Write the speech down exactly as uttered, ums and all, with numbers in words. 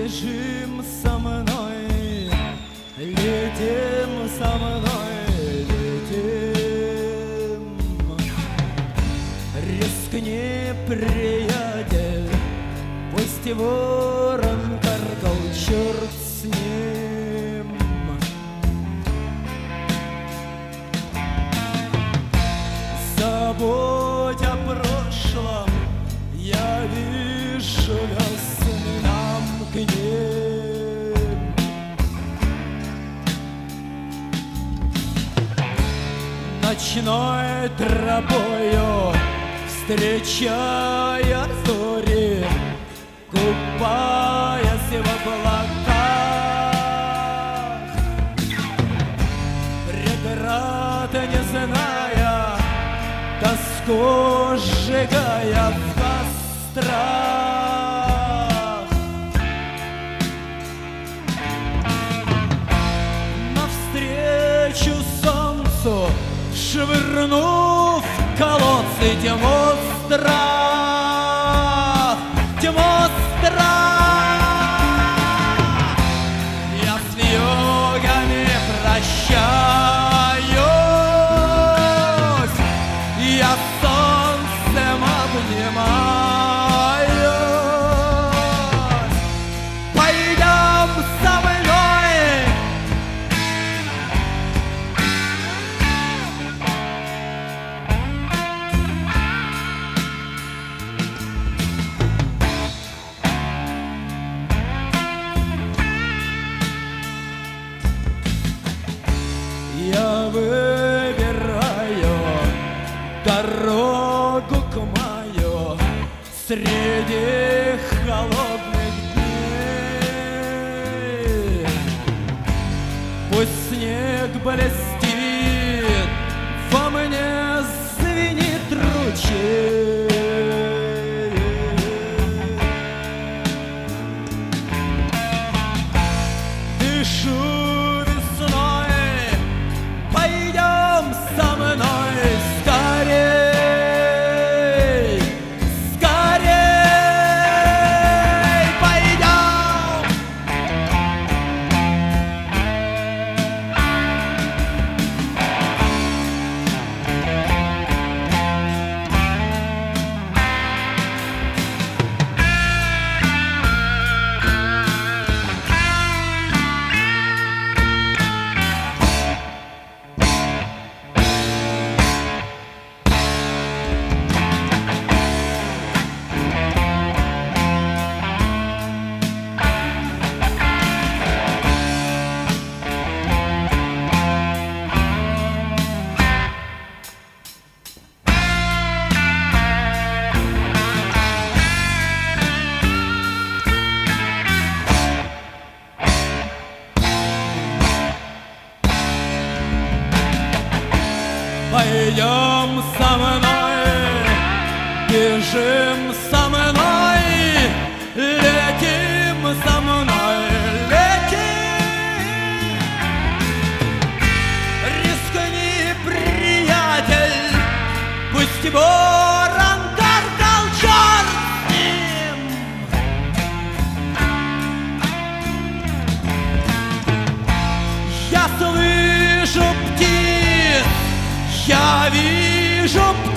Бежим со мной, летим со мной, летим. Рискни, приятель, пусть и ворон каркал, черт с ним. Забудь о прошлом, я вижу весны нам к ним. Ночной тропою, встречая зори, купаясь в облаках, преград не зная, тоску сжигая в кострах. Навстречу солнцу, швырнув колодцы, тьму страх, тьму страх. Я с вьюгами прощаюсь, я с солнцем обнимаюсь. Пойдем со мной. Я выбираю дорогу к маю среди холодных дней. Пусть снег блестит, во мне звенит ручей. Дышу весной, пойдем со мной скорей, скорей, пойдем. Пойдем со мной, бежим со мной, летим со мной, летим. Рискни, приятель, пусть ворон каркал, черт с ним. Я слышу птиц, я вижу